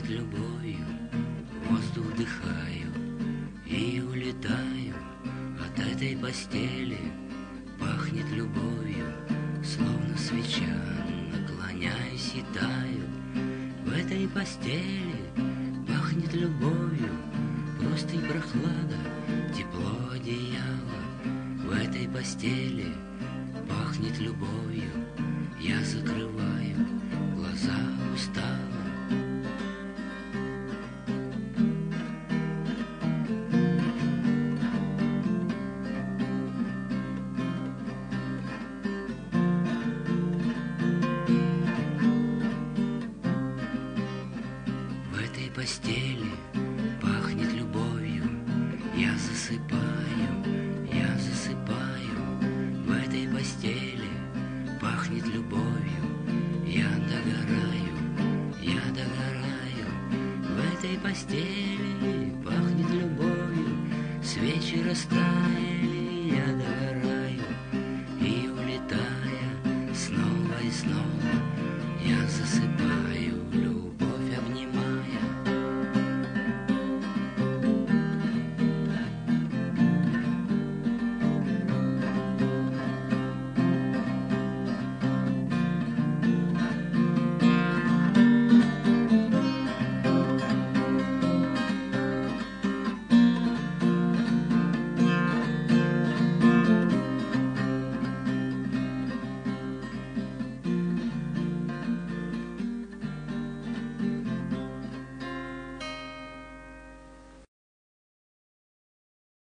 пахнет любовью, воздух вдыхаю и улетаю от этой постели. Пахнет любовью, словно свеча, наклоняюсь и таю. В этой постели пахнет любовью, просто и прохлада, тепло одеяла. В этой постели пахнет любовью, я закрываю глаза устало. В этой постели пахнет любовью, я засыпаю, я засыпаю. В этой постели пахнет любовью, я догораю, я догораю. В этой постели пахнет любовью, свечи растают.